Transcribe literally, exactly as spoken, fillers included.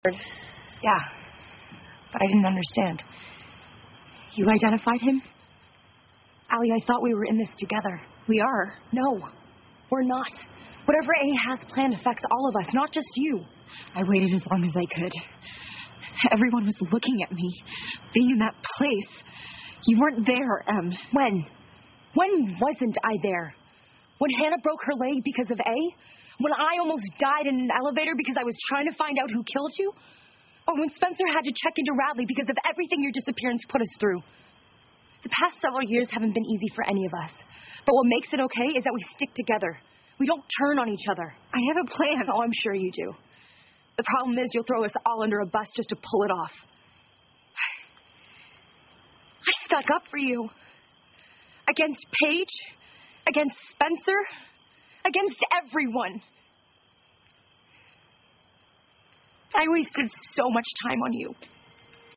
Yeah, but I didn't understand. You identified him? Allie, I thought we were in this together. We are. No, we're not. Whatever A has planned affects all of us, not just you. I waited as long as I could. Everyone was looking at me, being in that place. You weren't there, Em. When? When wasn't I there? When Hannah broke her leg because of A? When I almost died in an elevator because I was trying to find out who killed you? Or when Spencer had to check into Radley because of everything your disappearance put us through? The past several years haven't been easy for any of us. But what makes it okay is that we stick together. We don't turn on each other. I have a plan. Oh, I'm sure you do. The problem is you'll throw us all under a bus just to pull it off. I stuck up for you. Against Paige. Against Spencer. Against everyone. I wasted so much time on you.